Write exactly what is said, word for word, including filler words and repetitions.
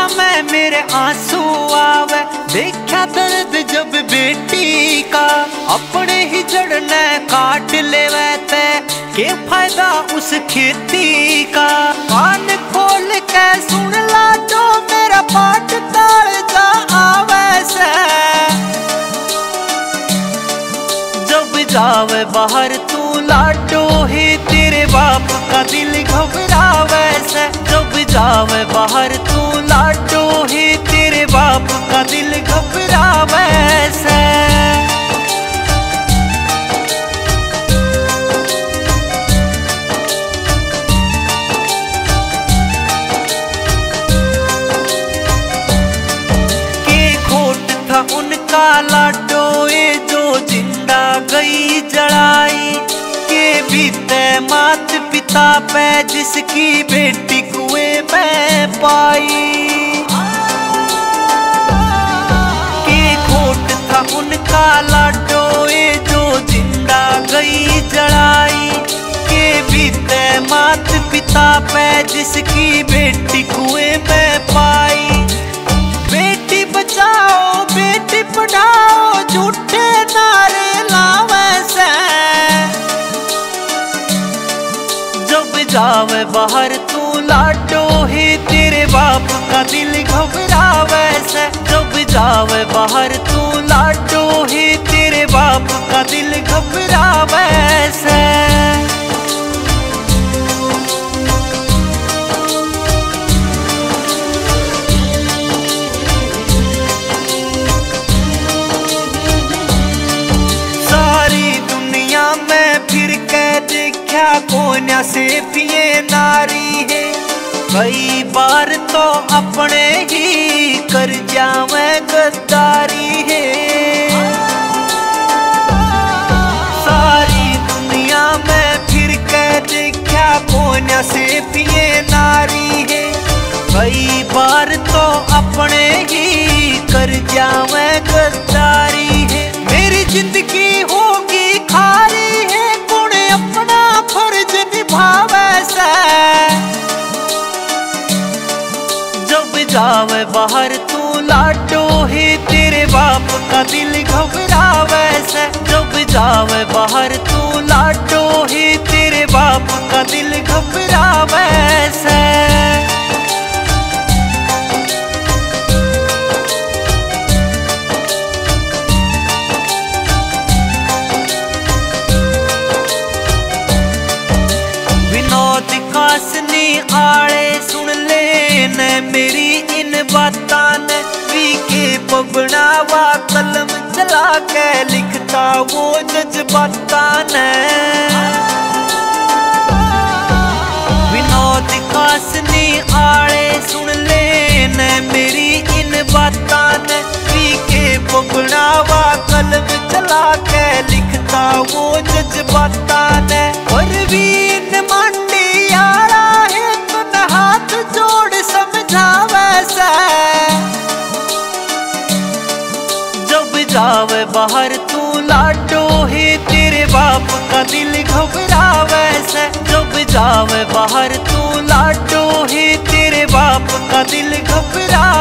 में मेरे आंसू आवे, देखा दर्द जब बेटी का। अपने ही जड़ने काट लेवे ते के फायदा उस खेती का। कान खोल के सुन ला जो मेरा पाठ ताल जा आवे से। जब जावे बाहर तू लाडो ही तेरे बाप का दिल घबरावे से। जब जावे बाहर तू लाडो ही तेरे बाप का दिल घबरावे से। के खोट था उनका लाडो ये जो जिंदा गई जड़ाई। के बीते मात पिता पे जिसकी बेटी कुएं में पाई। के खोट था उनका लाडो ये जो जिंदा गई जड़ाई। के बीते मात पिता पे जिसकी बेटी कुएं में पाई। बेटी बचाओ बेटी पढ़ाओ झूठे नारे लावे से। जब जावे बाहर तू लाडो ही तेरे बाप का दिल घबरावे से। जब जावे बाहर तू लाडो ही तेरे बाप का दिल घबरावे से। फिर के देखा कोन्या से पिए नारी है। कई बार तो अपने ही कर जावे गद्दारी है। सारी दुनिया में फिर के देखा कोन्या से पिए नारी है। कई बार तो अपने ही कर जावे गद्दारी है। मेरी जिंदगी होगी खाली है अपना फर्ज निभावे से। जब जावे बाहर तू लाडो ही तेरे बाप का दिल घबरावे से। जब जावे बाहर तू लाडो ही तेरे बाप का दिल घबरावे से। कासनी आले सुन ले न मेरी इन बातां ने। वी के पबनावा कलम चला के लिखता वो जज्बातां ने। विनोद कासनी आले सुन ले न मेरी इन बातां ने। वी के पबनावा कलम चला के लिखता वो जज्बातां ने। और भी इन मंडी यारा है तुन हाथ जोड़ समझावे से। जब जावे बाहर तू लाडो ही तेरे बाप का दिल घबरावे से। जब जावे बाहर तू लाडो ही तेरे बाप का दिल घबरावे